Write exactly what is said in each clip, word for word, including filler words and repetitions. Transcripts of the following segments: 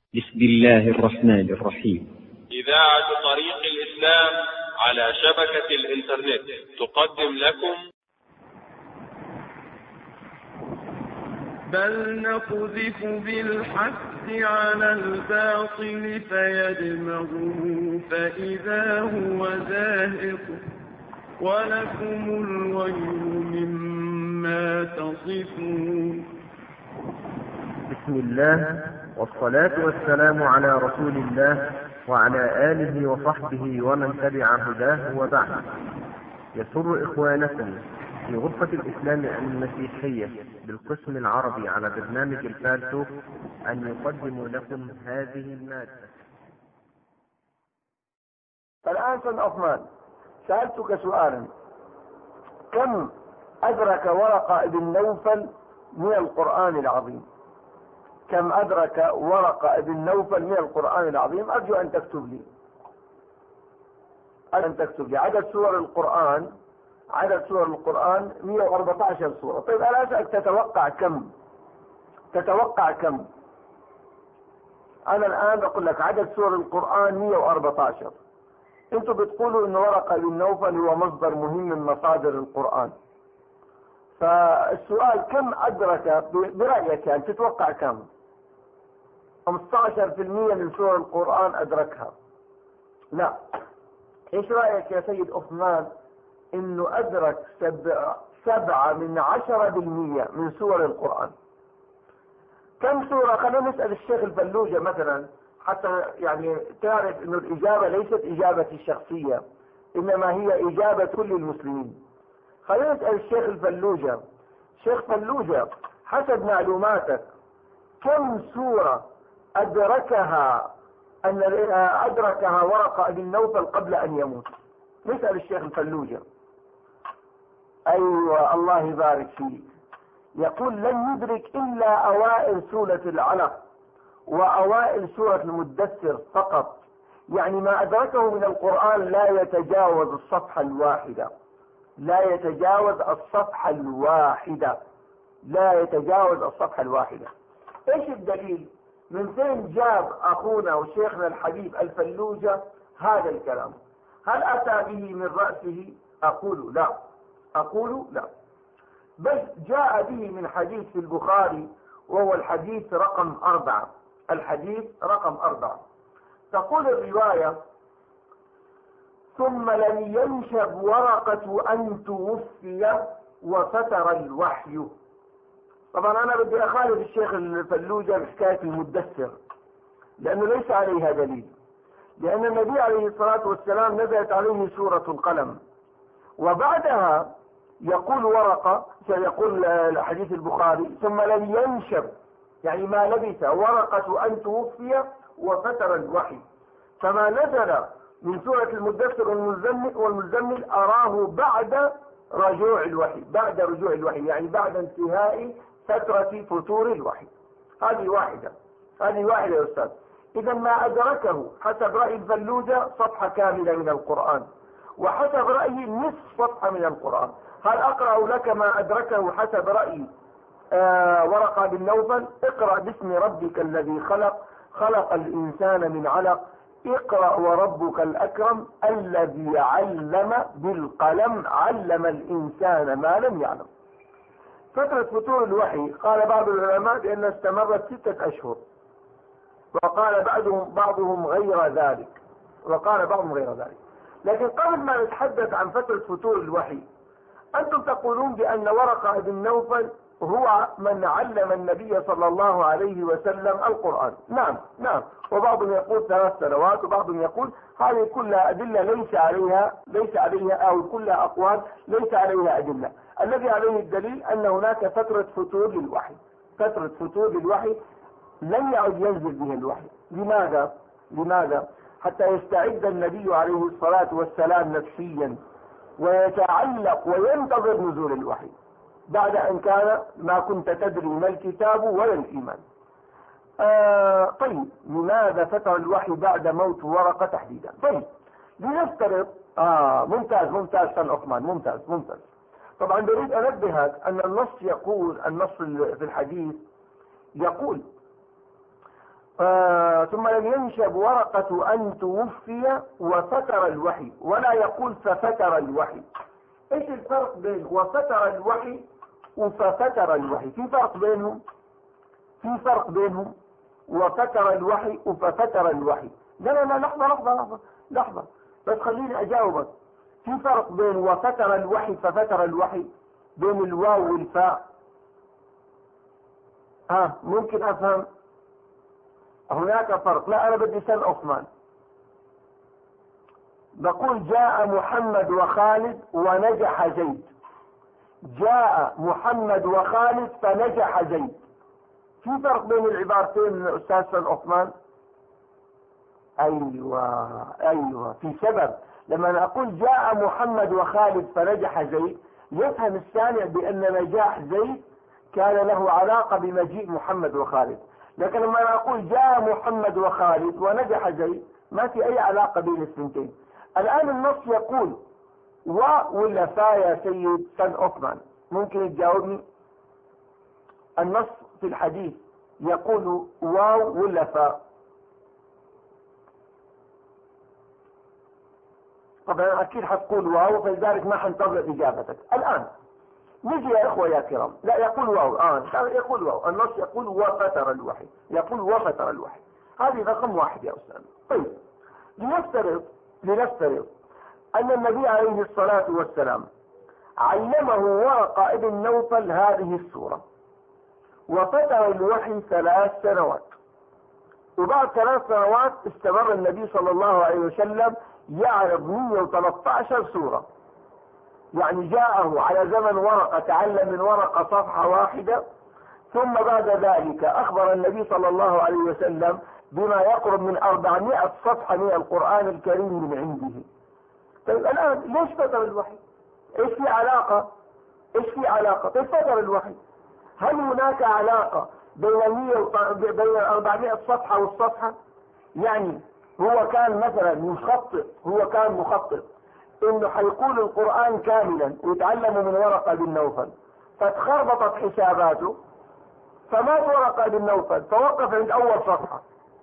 بسم الله الرحمن الرحيم. إذاعة طريق الإسلام على شبكة الإنترنت تقدم لكم بل نقذف بالحق على الباطل فيدمغه فإذا هو زاهق ولكم الويل مما تصفون. بسم الله والصلاة والسلام على رسول الله وعلى آله وصحبه ومن تبع هداه وبعد. يسر إخوانكم في غرفة الإسلام المسيحية بالقسم العربي على برنامج الفالتو أن يقدموا لكم هذه المادة. الآن سيد عثمان، سألتك سؤالا: كم أدرك ورقة بن نوفل من القرآن العظيم؟ كم أدرك ورقة بن نوفل من القرآن العظيم؟ أرجو أن تكتب لي أن تكتب لي عدد سور القرآن. عدد سور القرآن مئة وأربعة عشر سورة. طيب أنا أسألك، تتوقع كم؟ تتوقع كم؟ أنا الآن أقول لك عدد سور القرآن مئة وأربعة عشر. أنتم بتقولوا إن ورقة بن نوفل هو مصدر مهم من مصادر القرآن. فالسؤال: كم أدرك برأيك؟ يعني تتوقع كم؟ خمسة عشر بالمئة من سور القرآن أدركها. لا، إيش رأيك يا سيد عثمان إنه أدرك سبعة, سبعة من عشرة بالمئة من سور القرآن؟ كم سورة؟ خلينا نسأل الشيخ الفلوجة مثلا حتى يعني تعرف إنه الإجابة ليست إجابتي الشخصية، إنما هي إجابة كل المسلمين. خلينا نسأل الشيخ الفلوجة. شيخ فلوجة، حسب معلوماتك كم سورة أدركها أن أدركها ورقة بن نوفل قبل أن يموت؟ نسأل الشيخ الفلوجة. أيوة، الله يبارك فيك. يقول: لن يدرك إلا أوائل سورة العلق وأوائل سورة المدثر فقط. يعني ما أدركه من القرآن لا يتجاوز الصفحة الواحدة. لا يتجاوز الصفحة الواحدة. لا يتجاوز الصفحة الواحدة. ايش الدليل؟ من فين جاب اخونا وشيخنا الحبيب الفلوجة هذا الكلام؟ هل اتى به من رأسه؟ اقول لا. اقول لا، بل جاء به من حديث في البخاري، وهو الحديث رقم اربعة. الحديث رقم اربعة تقول الرواية: ثم لم ينشب ورقة أن توفي وفتر الوحي. طبعا أنا بدي أخالف الشيخ الفلوجة بحكاية المدثر، لأنه ليس عليها دليل، لأن النبي عليه الصلاة والسلام نزلت عليه سورة القلم، وبعدها يقول ورقة، سيقول الحديث البخاري: ثم لم ينشب، يعني ما لبث ورقة أن توفي وفتر الوحي. فما نزل من سورة المدثر والمزمل, والمزمل أراه بعد رجوع الوحي، بعد رجوع الوحي، يعني بعد انتهاء فترة فتور الوحي. هذه واحدة، هذه واحدة يا أستاذ. إذا ما أدركه حسب رأي الفلوجة صفحة كاملة من القرآن، وحسب رأيي نصف صفحة من القرآن. هل أقرأ لك ما أدركه حسب رأي آه ورقة بن نوفل؟ اقرأ باسم ربك الذي خلق خلق الإنسان من علق اقرأ وربك الأكرم الذي علم بالقلم علم الإنسان ما لم يعلم. فترة فتور الوحي قال بعض العلماء بأنها استمرت ستة أشهر، وقال بعضهم بعضهم غير ذلك، وقال بعضهم غير ذلك. لكن قبل ما نتحدث عن فترة فتور الوحي، أنتم تقولون بأن ورقة بن نوفل هو من علم النبي صلى الله عليه وسلم القرآن. نعم نعم، وبعضهم يقول ثلاث سنوات، وبعضهم يقول هذه كلها أدلة ليس عليها ليس عليها أو كلها أقوال ليس عليها أدلة. الذي عليه الدليل أن هناك فترة فتور للوحي، فترة فتور للوحي لم يعد ينزل به الوحي. لماذا؟ لماذا؟ حتى يستعد النبي عليه الصلاة والسلام نفسيا ويتعلق وينتظر نزول الوحي، بعد أن كان ما كنت تدري ما الكتاب ولا الإيمان. آه طيب، لماذا فتر الوحي بعد موت ورقة تحديدا؟ طيب، لنفترض آه ممتاز ممتاز سيد عثمان، ممتاز ممتاز. طبعا بريد أنبهك أن النص يقول، النص في الحديث يقول آه آه ثم لم ينشب ورقة أن توفي وفتر الوحي، ولا يقول ففتر الوحي. ايش الفرق بين وفتر الوحي وففتر الوحي؟ في فرق بينهم، في فرق بينهم وفتر الوحي وففتر الوحي. لا لا لا لحظة لحظة لحظة لحظة بس خليني أجاوبك. في فرق بين وفتر الوحي ففتر الوحي، بين الواو والفاء. ها آه ممكن أفهم هناك فرق. لا أنا بدي سن عثمان، بقول جاء محمد وخالد ونجح زيد، جاء محمد وخالد فنجح زيد. في فرق بين العبارتين من الأستاذ سن عثمان؟ أيوة أيوة في سبب. لما أنا أقول جاء محمد وخالد فنجح زيد، يفهم السامع بأن نجاح زيد كان له علاقة بمجيء محمد وخالد. لكن لما أنا أقول جاء محمد وخالد ونجح زيد ما في أي علاقة بين الثنتين. الآن النص يقول و ولا فا يا سيد سن عثمان؟ ممكن تجاوبني؟ النص في الحديث يقول واو ولا فا؟ طبعا أكيد حتقول واو، فلذلك ما حنتظر إجابتك. الآن نجي يا إخوة يا كرام. لا يقول واو، آه يقول واو. النص يقول وفتر الوحي، يقول وفتر الوحي. هذه رقم واحد يا أستاذ. طيب لنفترض لنفترض أن النبي عليه الصلاة والسلام علمه ورقة ابن نوفل هذه السورة، وفتر الوحي ثلاث سنوات، وبعد ثلاث سنوات استمر النبي صلى الله عليه وسلم يعرض مئة وثلاثة عشر سورة. يعني جاءه على زمن ورقة، تعلم من ورقة صفحة واحدة، ثم بعد ذلك أخبر النبي صلى الله عليه وسلم بما يقرب من أربعمائة صفحة من القرآن الكريم من عنده. طيب الآن ليش فتر الوحي؟ ايش في علاقة؟ ايش في علاقة؟ طيب فتر الوحي، هل هناك علاقة بين بين أربعمائة صفحة والصفحة؟ يعني هو كان مثلا مخطط، هو كان مخطط انه حيقول القرآن كاملا ويتعلم من ورقة بن نوفل، فتخربطت حساباته فمات ورقة بن نوفل، فوقف عند اول صفحة،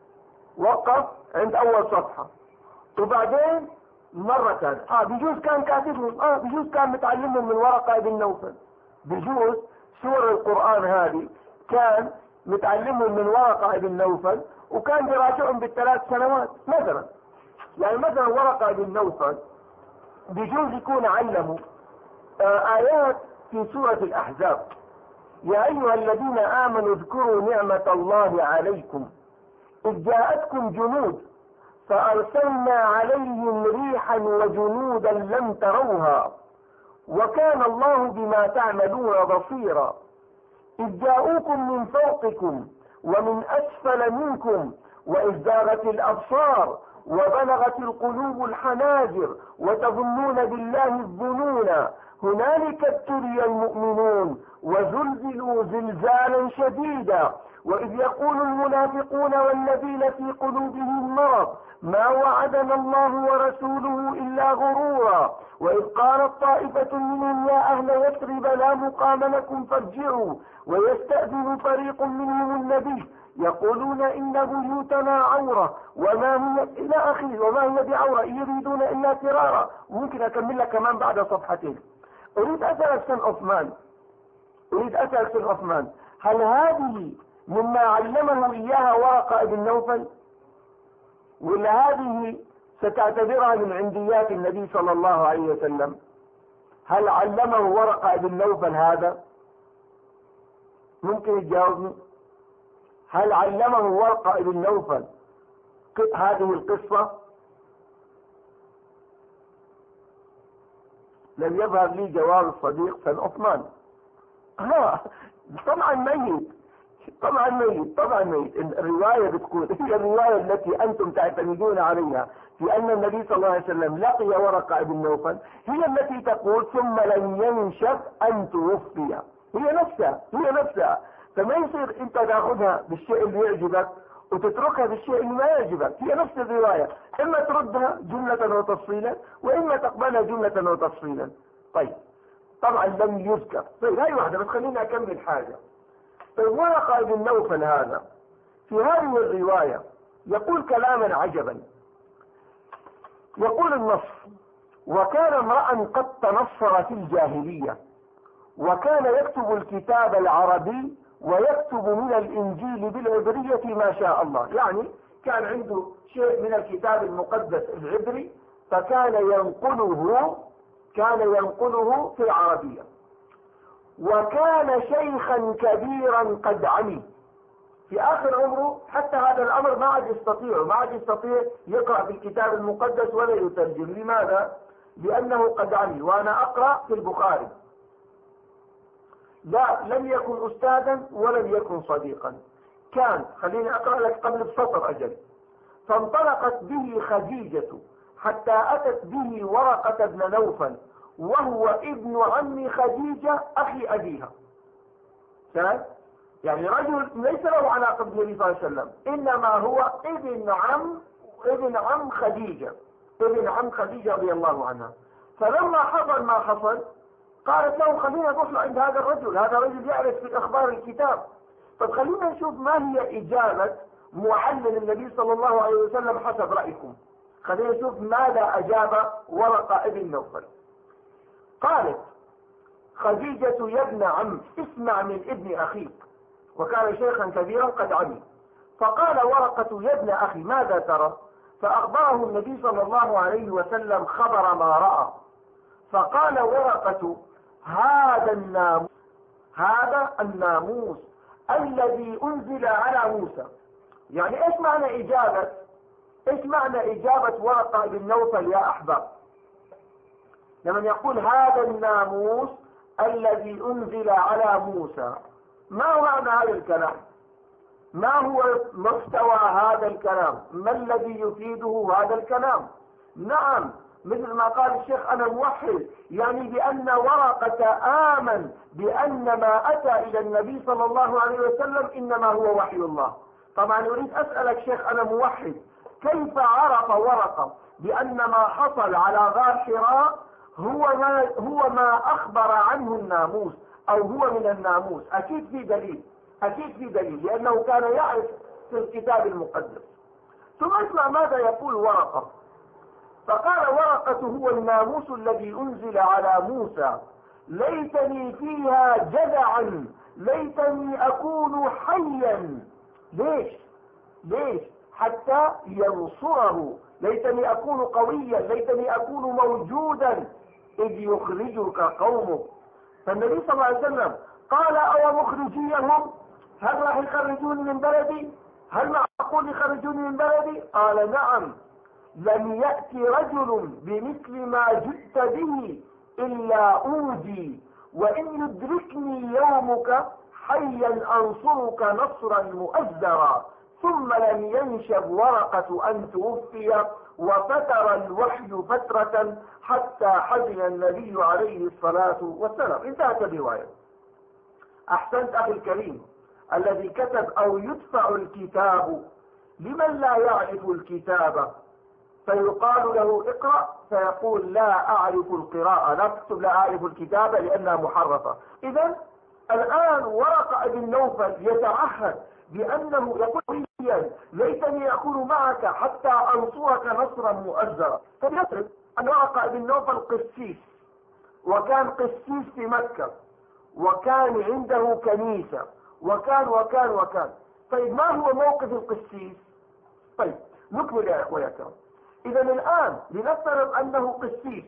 وقف عند اول صفحة، وبعدين مرة ثانية اه بجوز كان كاتبهم، اه بجوز كان متعلمهم من ورقة بن نوفل، بجوز سور القرآن هذه كان متعلمهم من ورقة بن نوفل وكان يراجعهم بالثلاث سنوات مثلا. يعني مثلا ورقة بن نوفل بجوز يكون علموا آه آيات في سورة الأحزاب، يا أيها الذين آمنوا اذكروا نعمة الله عليكم إذ جاءتكم جنود فأرسلنا عليهم ريحا وجنودا لم تروها وكان الله بما تعملون بصيرا إذ جاءوكم من فوقكم ومن أسفل منكم وإذ زاغت الأبصار وبلغت القلوب الحناجر وتظنون بالله الظنون هنالك ابتلي المؤمنون وزلزلوا زلزالا شديدا وإذ يقول المنافقون والذين في قلوبهم مرض ما وعدنا الله ورسوله إلا غرورا وإذ قالت طائفة منهم يا أهل يثرب لا مقام لكم فارجعوا ويستأذن فريق منهم النبي يقولون إن بيوتنا عورة وما هي إلى آخره وما هي بعورة يريدون إلا فرارا. ممكن أكمل لك كمان بعد صفحتين. أريد أسألك سن عثمان أريد أسألك سن عثمان هل هذه مما علمه إياها ورقة بن نوفل ولا هذه ستعتبرها من عنديات النبي صلى الله عليه وسلم؟ هل علمه ورقة بن نوفل هذا؟ ممكن تجاوبني؟ هل علمه ورقة بن نوفل هذه القصة؟ لم يظهر لي جواب الصديق سن عثمان. ها طبعا ميت طبعا ميت طبعا ميت. الرواية بتقول هي الرواية التي أنتم تعتمدون عليها في أن النبي صلى الله عليه وسلم لقي ورقة بن نوفل هي التي تقول ثم لم ينشب أن توفي. هي نفسها هي نفسها. فما يصير أنت تأخذها بالشيء اللي يعجبك وتتركها بالشيء اللي ما يعجبك. هي نفس الرواية، إما تردها جملة وتفصيلا وإما تقبلها جملة وتفصيلا. طيب طبعا لم يذكر. طيب هاي واحدة بس خليني أكمل حاجة. طيب ورقة بن نوفل هذا في هذه الرواية يقول كلاما عجبا. يقول النص: وكان امرأ قد تنصر في الجاهلية، وكان يكتب الكتاب العربي ويكتب من الإنجيل بالعبرية ما شاء الله. يعني كان عنده شيء من الكتاب المقدس العبري، فكان ينقله كان ينقله في العربية. وكان شيخا كبيرا قد عمي، في آخر عمره حتى هذا الأمر ما عاد يستطيع ما عاد يستطيع يقرأ في الكتاب المقدس ولا يترجم. لماذا؟ لأنه قد عمي. وأنا أقرأ في البخاري، لا لم يكن أستاذا ولم يكن صديقا، كان، خليني أقرأ لك قبل بسطر أجل: فانطلقت به خديجة حتى أتت به ورقة بن نوفل، وهو ابن عم خديجة أخي أبيها. يعني رجل ليس له علاقة بالنبي صلى الله عليه وسلم، إنما هو ابن عم ابن عم خديجة ابن عم خديجة رضي الله عنها. فلما حصل ما حصل قالت له: خلينا نروح عند هذا الرجل، هذا الرجل يعرف في أخبار الكتاب. طب خلينا نشوف ما هي إجابة معلم النبي صلى الله عليه وسلم حسب رأيكم. خلينا نشوف ماذا أجاب ورقة ابن نوفل. قالت خديجة: يا ابن عم، اسمع من ابن أخيك، وكان شيخا كبيرا قد عمي. فقال ورقة: يا ابن أخي، ماذا ترى؟ فأخبره النبي صلى الله عليه وسلم خبر ما رأى. فقال ورقة: هذا الناموس هذا الناموس الذي أنزل على موسى. يعني إيش معنى إجابة إيش معنى إجابة ورقة بن نوفل يا أحباب؟ لمن يقول هذا الناموس الذي أنزل على موسى، ما هو معنى هذا الكلام؟ ما هو مستوى هذا الكلام؟ ما الذي يفيده هذا الكلام؟ نعم، مثل ما قال الشيخ: أنا موحد، يعني بأن ورقة آمن بأن ما أتى إلى النبي صلى الله عليه وسلم إنما هو وحي الله. طبعا أريد أسألك شيخ: أنا موحد، كيف عرف ورقة بأن ما حصل على غار حراء هو ما, هو ما أخبر عنه الناموس أو هو من الناموس؟ أكيد في دليل أكيد في دليل لأنه كان يعرف في الكتاب المقدس. ثم اسمع ماذا يقول ورقة. فقال ورقة: هو الناموس الذي أنزل على موسى، ليتني فيها جدعا، ليتني أكون حيا. ليش ليش حتى ينصره، ليتني أكون قويا، ليتني أكون موجودا إذ يخرجك قومك. فالنبي صلى الله عليه وسلم قال: أو مخرجيهم، هل راح يخرجوني من بلدي؟ هل معقول يخرجوني من بلدي؟ قال: نعم، لم يأتي رجل بمثل ما جئت به إلا أوذي، وإن يدركني يومك حيا أنصرك نصرا مؤزرا. ثم لم ينشب ورقة أن توفي، وفتر الوحي فترة حتى حزن النبي عليه الصلاة والسلام. انتهت الرواية. أحسنت أخي الكريم الذي كتب: أو يدفع الكتاب لمن لا يعرف الكتاب، فيقال له اقرأ، فيقول: لا أعرف القراءة. لا تكتب لا أعرف الكتاب لأنها محرفة. إذا الآن ورقة بن نوفل يتعهد بأنه يقول: ليتني أكون معك حتى أنصرك نصرا مؤزرا. فليفرض أن ورقة بن نوفل قسيس، وكان قسيس في مكة، وكان عنده كنيسة، وكان وكان وكان طيب ما هو موقف القسيس؟ طيب نكمل يا إخوة يا كرام. إذا الآن لنفترض أنه قسيس،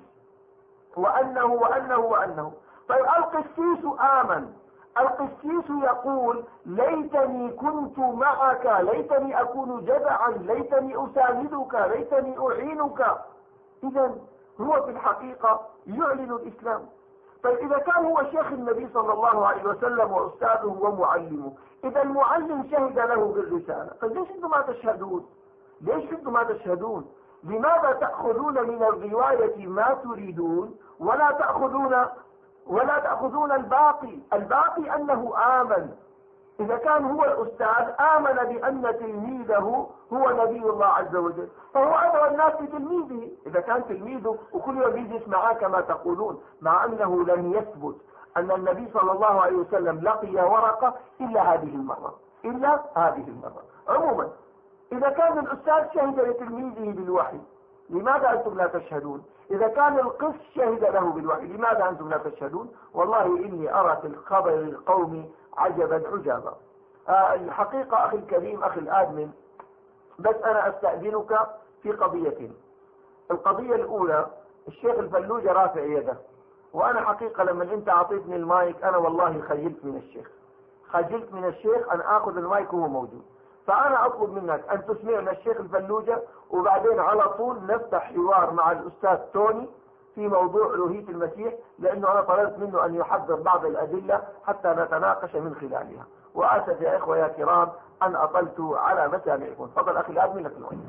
وأنه وأنه وأنه طيب القسيس آمن. القسيس يقول: ليتني كنت معك، ليتني أكون جدعا، ليتني أساندك، ليتني أعينك. إذا هو في الحقيقة يعلن الإسلام. طيب إذا كان هو شيخ النبي صلى الله عليه وسلم وأستاذه ومعلمه، إذا المعلم شهد له بالرسالة، طيب ليش أنتم ما تشهدون؟ ليش أنتم ما تشهدون؟ لماذا تأخذون من الرواية ما تريدون ولا تأخذون ولا تأخذون الباقي؟ الباقي أنه آمن. إذا كان هو الأستاذ آمن بأن تلميذه هو نبي الله عز وجل، فهو أدعى الناس بتلميذه. إذا كان تلميذه وكل يوم يجلس معاه كما تقولون، مع أنه لم يثبت أن النبي صلى الله عليه وسلم لقي ورقة إلا هذه المرة إلا هذه المرة. عموما إذا كان الأستاذ شهد لتلميذه بالوحي لماذا أنتم لا تشهدون؟ إذا كان القس شهد له بالوحي لماذا أنتم لا تشهدون؟ والله إني أرى في الخبر القومي عجبا عجابا. آه الحقيقة أخي الكريم أخي الآدمن، بس أنا أستأذنك في قضيتين. القضية الأولى، الشيخ الفلوجة رافع يده، وأنا حقيقة لما أنت أعطيتني المايك أنا والله خجلت من الشيخ خجلت من الشيخ أن أخذ المايك وهو موجود. فأنا أطلب منك أن تسمعنا الشيخ الفلوجة، وبعدين على طول نفتح حوار مع الأستاذ توني في موضوع ألوهية المسيح، لأنه أنا طلبت منه أن يحضر بعض الأدلة حتى نتناقش من خلالها. وآسف يا إخوة يا كرام أن أطلت على مسامعكم. تفضل أخي الآدمي لك المايك.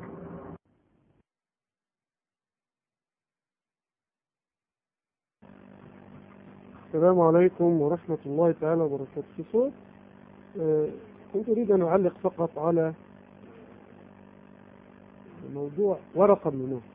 السلام عليكم ورحمة الله تعالى وبركاته. في صوت آه كنت أريد أن أعلق فقط على موضوع ورقة بن نوفل.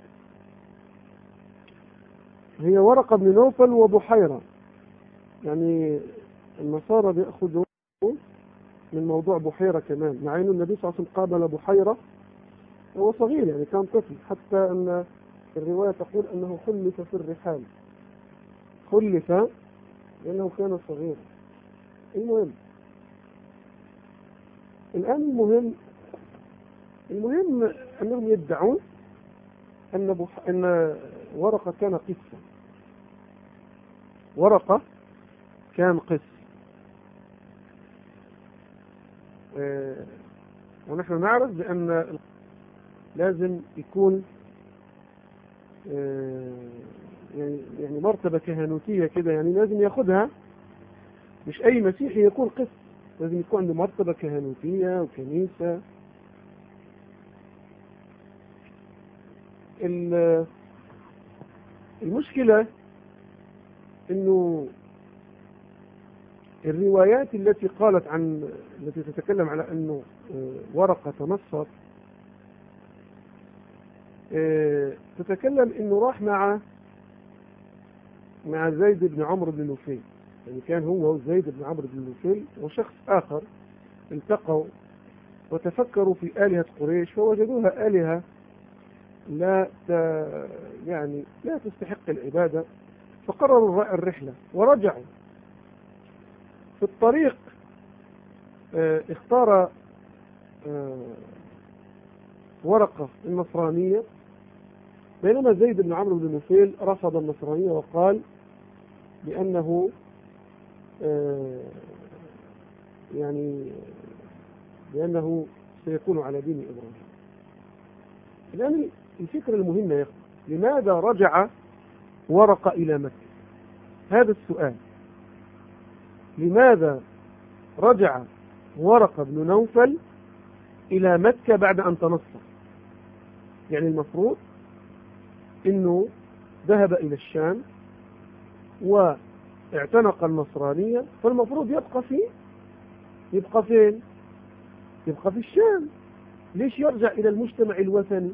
هي ورقة بن نوفل وبحيرة، يعني النصارى بيأخذوا من موضوع بحيرة كمان، مع أن النبي صلى الله عليه وسلم قابل بحيرة هو صغير، يعني كان طفل، حتى أن الرواية تقول أنه خلف في الرحال، خلف لأنه كان صغيرا. المهم الآن المهم المهم أنهم يدعون أن, بح... أن ورقة كان قسا، ورقة كان قس. آه... ونحن نعرف بأن لازم يكون آه... يعني يعني مرتبة كهنوتية كده، يعني لازم ياخدها، مش أي مسيحي يكون قس، لازم يكون عنده مرتبة كهنوتية وكنيسة. المشكلة إنه الروايات التي قالت عن التي تتكلم على أنه ورقة تنصر تتكلم إنه راح مع مع زيد بن عمرو بن نفيل، يعني كان هو وزيد بن عمرو بن نفيل وشخص آخر التقوا وتفكروا في آلهة قريش، فوجدوها آلهة لا ت... يعني لا تستحق العبادة، فقرروا الرحلة ورجعوا. في الطريق اه اختار اه ورقة النصرانية، بينما زيد بن عمرو بن نفيل رفض النصرانية وقال بأنه اه يعني بأنه سيكون على دين إبراهيم. الآن الفكرة المهمة يا أخي، لماذا رجع ورقة إلى مكة؟ هذا السؤال، لماذا رجع ورقة بن نوفل إلى مكة بعد أن تنصر؟ يعني المفروض إنه ذهب إلى الشام واعتنق النصرانية، فالمفروض يبقى فيه يبقى فين؟ يبقى في الشام. ليش يرجع إلى المجتمع الوثني؟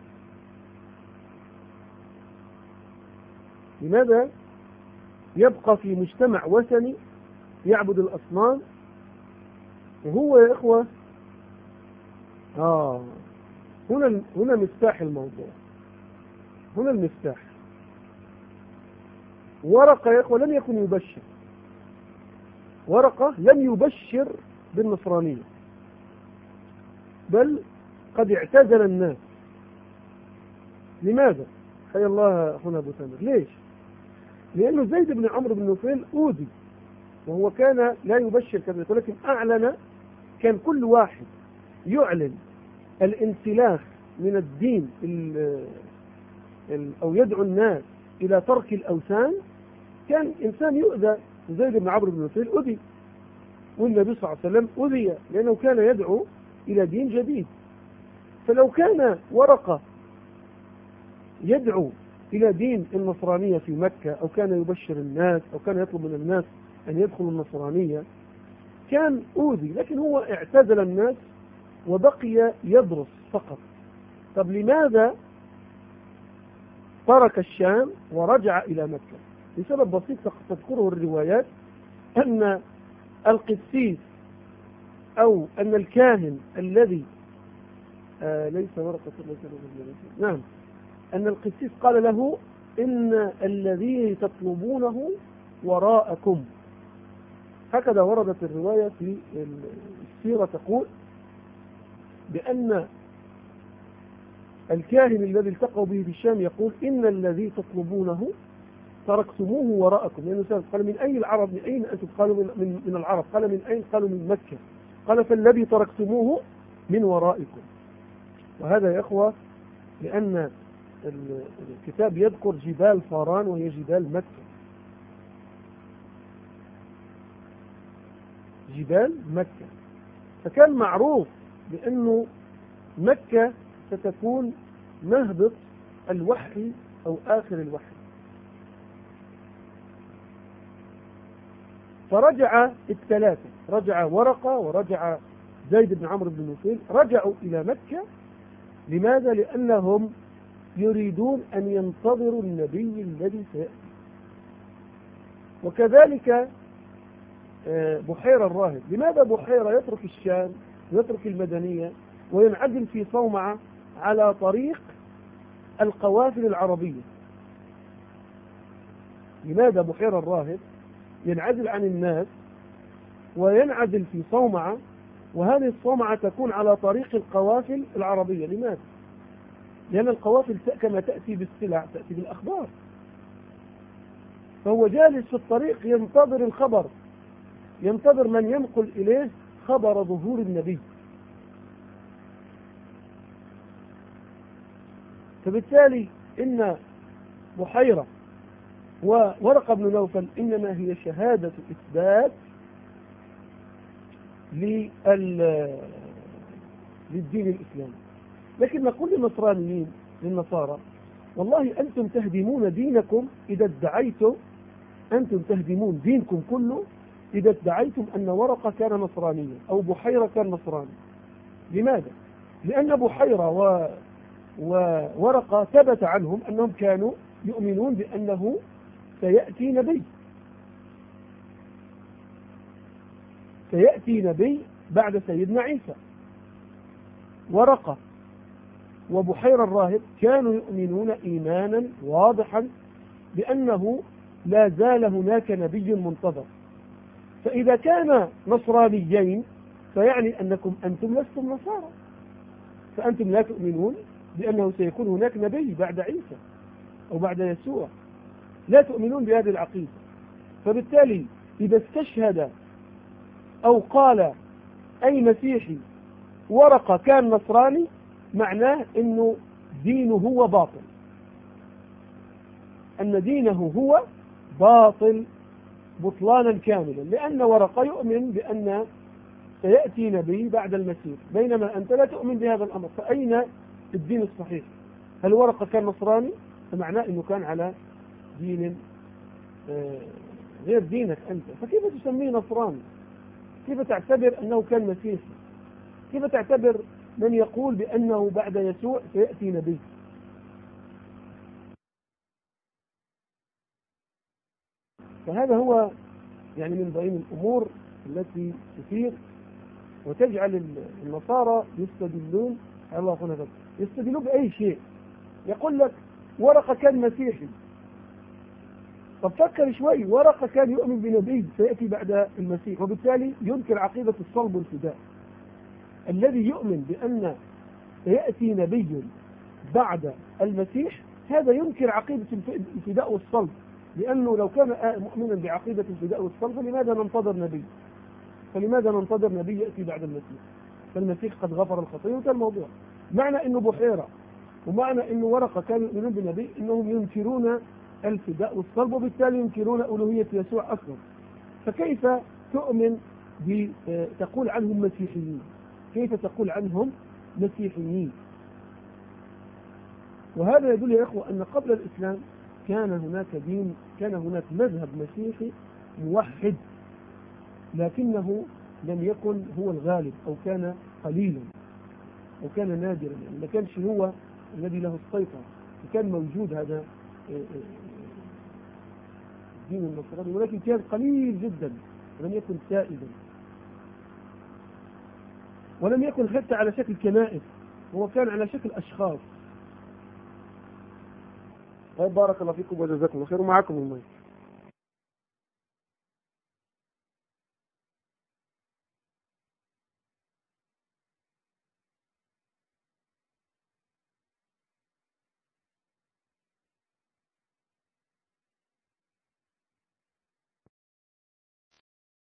لماذا يبقى في مجتمع وثني يعبد الأصنام؟ وهو يا إخوة آه هنا هنا مفتاح الموضوع، هنا المفتاح. ورقة يا إخوة لم يكن يبشر، ورقة لم يبشر بالنصرانية، بل قد اعتزل الناس. لماذا؟ حي الله هنا أبو تامر. ليش؟ لأنه زيد بن عمرو بن نفيل أوذي، وهو كان لا يبشر كذلك، ولكن أعلن، كان كل واحد يعلن الانسلاخ من الدين ال ال أو يدعو الناس إلى ترك الأوثان، كان إنسان يؤذى. زيد بن عمرو بن نفيل أذي، والنبي صلى الله عليه وسلم أذي لأنه كان يدعو إلى دين جديد. فلو كان ورقة يدعو إلى دين النصرانية في مكة، أو كان يبشر الناس، أو كان يطلب من الناس أن يدخلوا النصرانية، كان أوذي. لكن هو اعتزل الناس وبقي يدرس فقط. طب لماذا ترك الشام ورجع إلى مكة؟ لسبب بسيط تذكره الروايات، أن القسيس أو أن الكاهن الذي آه ليس ورقة نعم أن القسيس قال له إن الذي تطلبونه وراءكم. هكذا وردت الرواية في السيرة، تقول بأن الكاهن الذي التقوا به في الشام يقول إن الذي تطلبونه تركتموه وراءكم، لأنه يعني قال من أي العرب، من أين أنتم؟ قالوا من, من, من العرب. قال من أين؟ قالوا من مكة. قال فالذي تركتموه من ورائكم. وهذا يا إخوة لأن الكتاب يذكر جبال فاران وهي جبال مكة، جبال مكة، فكان معروف بأنه مكة ستكون مهبط الوحي أو آخر الوحي. فرجع الثلاثة، رجع ورقة ورجع زيد بن عمرو بن نفيل، رجعوا إلى مكة. لماذا؟ لأنهم يريدون أن ينتظروا النبي الذي سيأتي. وكذلك بحيرة الراهب. لماذا بحيرة يترك الشام ويترك المدنية وينعزل في صومعة على طريق القوافل العربية؟ لماذا بحيرة الراهب ينعزل عن الناس وينعزل في صومعة، وهذه الصومعة تكون على طريق القوافل العربية؟ لماذا؟ لأن القوافل كما تأتي بالسلع تأتي بالأخبار، فهو جالس في الطريق ينتظر الخبر، ينتظر من ينقل إليه خبر ظهور النبي. فبالتالي إن بحيرة وورقة بن نوفل إنما هي شهادة إثبات للدين الإسلامي. لكن نقول للنصرانيين للنصارى والله أنتم تهدمون دينكم إذا ادعيتم، أنتم تهدمون دينكم كله إذا ادعيتم أن ورقة كان نصرانيا أو بحيرة كان نصراني. لماذا؟ لأن بحيرة و... وورقة ثبت عنهم أنهم كانوا يؤمنون بأنه سيأتي نبي، سيأتي نبي بعد سيدنا عيسى. ورقة وبحيرة الراهب كانوا يؤمنون إيمانا واضحا بأنه لا زال هناك نبي منتظر. فإذا كان نصرانيين فيعني أنكم أنتم لستم نصارى، فأنتم لا تؤمنون بأنه سيكون هناك نبي بعد عيسى أو بعد يسوع، لا تؤمنون بهذه العقيدة. فبالتالي إذا استشهد أو قال أي مسيحي ورقة كان نصراني معناه أنه دينه هو باطل، أن دينه هو باطل بطلانا كاملا، لأن ورقة يؤمن بأن سيأتي نبي بعد المسيح، بينما أنت لا تؤمن بهذا الأمر. فأين الدين الصحيح؟ هل ورقة كان نصراني؟ فمعناه أنه كان على دين غير دينك أنت، فكيف تسميه نصراني؟ كيف تعتبر أنه كان مسيحي؟ كيف تعتبر من يقول بأنه بعد يسوع سيأتي نبي؟ فهذا هو يعني من بين الأمور التي تثير وتجعل النصارى يستدلون الله أخونا فضل يستدلون بأي شيء. يقول لك ورقة كان مسيحي، طب فكر شوي، ورقة كان يؤمن بنبي سيأتي بعد المسيح، وبالتالي ينكر عقيدة الصلب والفداء. الذي يؤمن بأن سيأتي نبي بعد المسيح هذا ينكر عقيدة الفداء والصلب، لأنه لو كان مؤمنا بعقيدة الفداء والصلب فلماذا ننتظر نبي؟ فلماذا ننتظر نبي يأتي بعد المسيح؟ فالمسيح قد غفر الخطية. وده الموضوع. معنى أنه بحيرة ومعنى أنه ورقة كانوا يؤمنون بنبي أنهم ينكرون الفداء والصلب، وبالتالي ينكرون ألوهية يسوع أصلا. فكيف تؤمن تقول عنهم مسيحيين؟ كيف تقول عنهم مسيحيين؟ وهذا يدل يا إخوة أن قبل الإسلام كان هناك دين، كان هناك مذهب مسيحي موحد، لكنه لم يكن هو الغالب أو كان قليلا أو كان نادرا، يعني ما كانش هو الذي له السيطرة. كان موجود هذا الدين النصراني ولكن كان قليل جدا، ولم يكن سائدا، ولم يكن حتى على شكل كنائس. هو كان على شكل أشخاص. طيب بارك الله فيكم وجزاكم الله خير، ومعكم المايك.